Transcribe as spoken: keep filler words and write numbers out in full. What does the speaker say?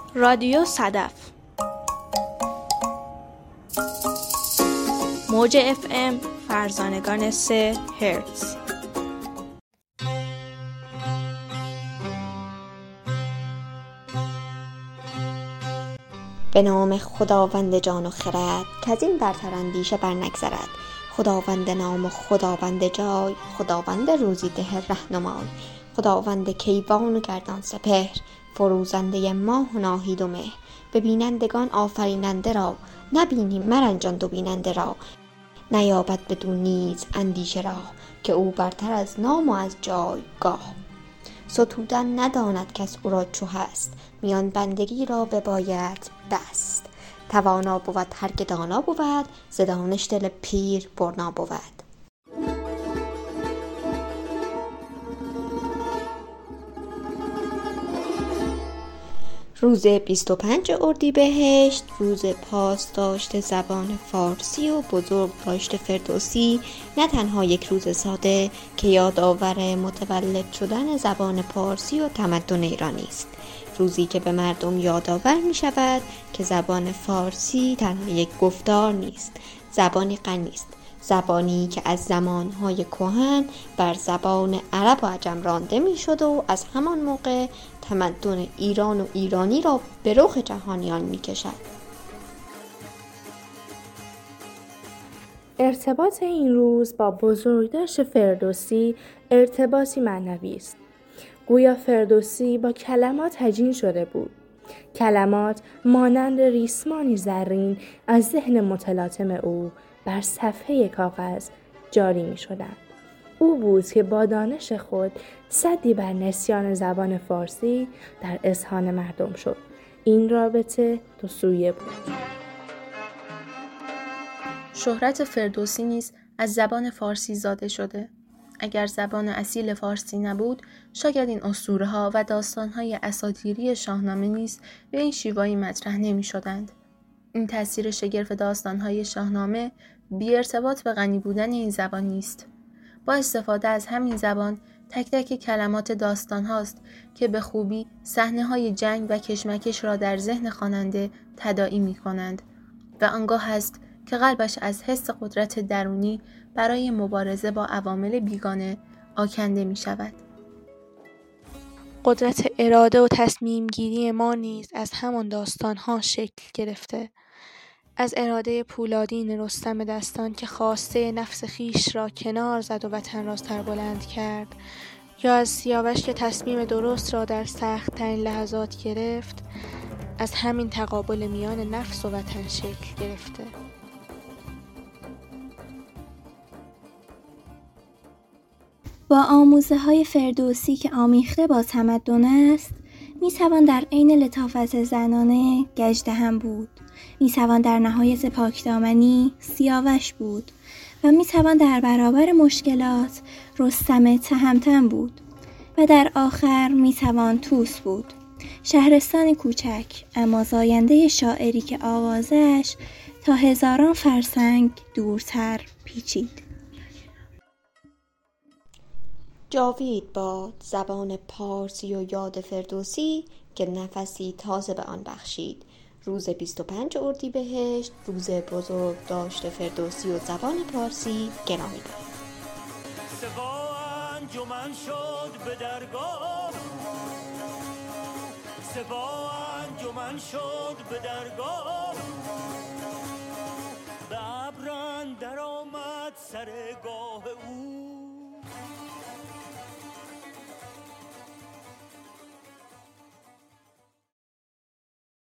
رادیو صدف موج اف ام فرزانگان سه هرتز. به نام خداوند جان و خرد که از این برتر اندیشه بر نگذرد. خداوند نام و خداوند جای، خداوند روزی ده رهنمای، خداوند کیوان و گردان سپهر، فروزنده ماه و ناهید و مهر. به بینندگان آفریننده را، نبینیم مرنجان دو بیننده را. نیابد بدو نیز اندیشه را، که او برتر از نام و از جایگاه. ستودن نداند کس او را چو هست، میان بندگی را بباید بست. توانا بود هر که دانا بود، ز دانش دل پیر برنا بود. روز بیست و پنج اردیبهشت، روز پاسداشت زبان فارسی و بزرگداشت فردوسی، نه تنها یک روز ساده که یادآور متولد شدن زبان پارسی و تمدن ایرانی است، روزی که به مردم یادآور می شود که زبان فارسی تنها یک گفتار نیست، زبانی غنی است، زبانی که از زمانهای کهن بر زبان عرب و عجم رانده می شد و از همان موقع تمدن ایران و ایرانی را به رخ جهانیان می کشد. ارتباط این روز با بزرگداشت فردوسی ارتباطی معنوی است. گویا فردوسی با کلمات هجین شده بود. کلمات مانند ریسمانی زرین از ذهن متلاطم او بر صفحه کاغذ جاری می شدند. او بود که با دانش خود سدی بر نسیان زبان فارسی در اذهان مردم شد. این رابطه دو سویه بود. شهرت فردوسی نیز از زبان فارسی زاده شده. اگر زبان اصیل فارسی نبود، شاید این اسطوره‌ها و داستان‌های اساطیری شاهنامه نیز به این شیوایی مطرح نمی‌شدند. این تأثیر شگرف داستان‌های شاهنامه بی ارتباط به غنی بودن این زبان نیست. با استفاده از همین زبان، تک تک کلمات داستان هاست که به خوبی صحنه‌های جنگ و کشمکش را در ذهن خواننده تداعی می‌کنند و آنگاه است که قلبش از حس قدرت درونی برای مبارزه با عوامل بیگانه آکنده می‌شود. قدرت اراده و تصمیم گیری ما نیز از همان داستان‌ها شکل گرفته. از اراده پولادین رستم دستان که خواسته نفس خیش را کنار زد و وطن را سربلند کرد، یا از سیاوش که تصمیم درست را در سخت ترین لحظات گرفت، از همین تقابل میان نفس و وطن شکل گرفته. با آموزه های فردوسی که آمیخته با تمدن است، می توان در عین لطافت زنانه گژدهم بود، می توان در نهایت پاکدامنی سیاوش بود و می توان در برابر مشکلات رستم تهمتن بود و در آخر می توان طوس بود، شهرستان کوچک اما زاینده شاعری که آوازش تا هزاران فرسنگ دورتر پیچید. جاوید باد زبان پارسی و یاد فردوسی که نفسی تازه به آن بخشید. روز بیست و پنج اردیبهشت، روز بزرگداشت فردوسی و زبان پارسی گرامی دارد. سپاه انجمن شد به درگاه، سپاه انجمن شد به درگاه، به ابر اندر آمد سر گاه او،